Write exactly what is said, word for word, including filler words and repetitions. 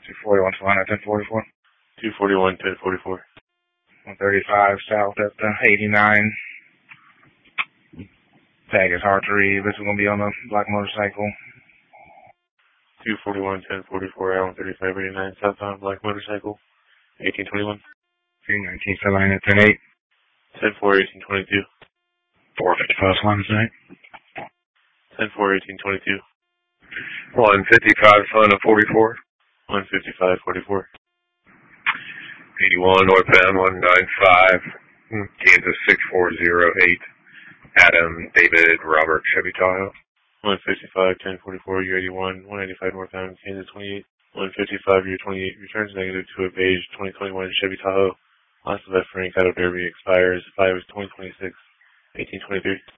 two forty-one, ten forty-four. two forty-one, ten forty-four. one thirty-five south at the eighty-nine. Tag is hard to read. This is going to be on the black motorcycle. two forty-one, ten forty-four, Allen thirty-five eighty-nine, southbound black motorcycle. eighteen twenty-one. three nineteen, seven nine, ten eight. ten four, eighteen twenty-two. four fifty-five, line of sight. ten four, eighteen twenty-two. one fifty-five, line of forty-four. one fifty-five, forty-four. eighty-one, northbound, one ninety-five, Kansas six four zero eight. Adam, David, Robert, Chevy Tahoe. one fifty-five, ten forty-four, U eighty-one, one ninety-five northbound, Kansas twenty-eight. one fifty-five, U twenty-eight, returns negative to a beige twenty twenty-one Chevy Tahoe. Last of that Frank Auto Derby expires five twenty twenty-six, eighteen twenty-three.